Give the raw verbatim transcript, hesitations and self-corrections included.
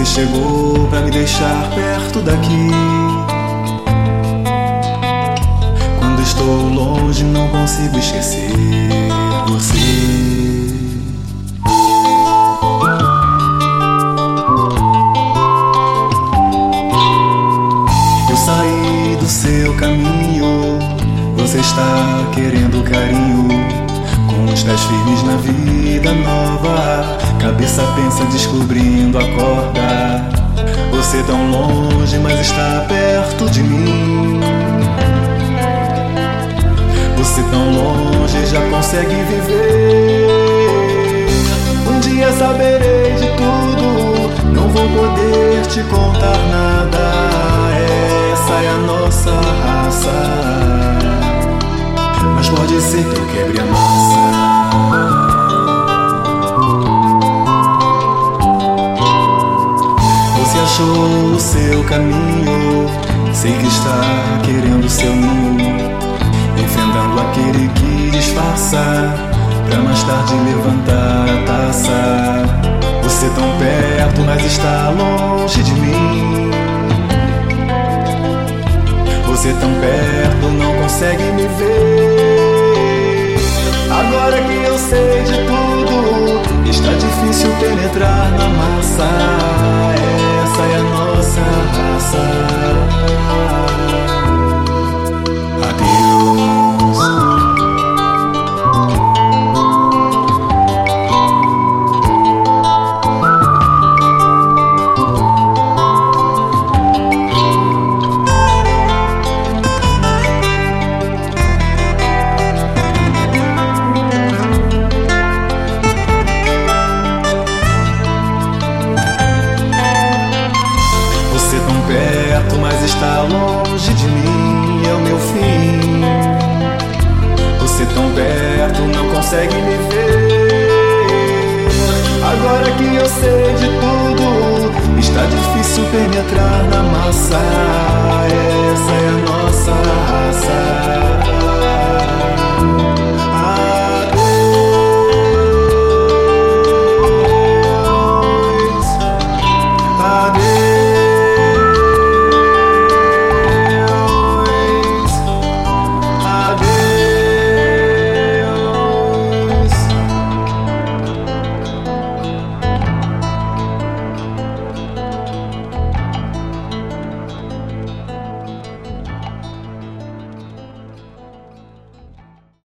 chegou pra me deixar perto daqui. Quando estou longe não consigo esquecer você. Eu saí do seu caminho, você está querendo carinho, com os pés firmes na vida nova, cabeça pensa descobrindo a corda. Você tão longe, mas está perto de mim. Você tão longe, já consegue viver. Um dia saberei de tudo, não vou poder te contar nada. Essa é a nossa raça, mas pode ser que eu quebre a nossa. Você achou o seu caminho, sei que está querendo seu ninho, enfrentando aquele que disfarça, pra mais tarde levantar a taça. Você tão perto, mas está longe de mim. Você tão perto, não consegue me ver. Agora que eu sei de tudo, está difícil penetrar na massa. Essa é a nossa raça. Perto, mas está longe de mim, é o meu fim. Você tão perto, não consegue me ver. Agora que eu sei de tudo, está difícil penetrar na massa.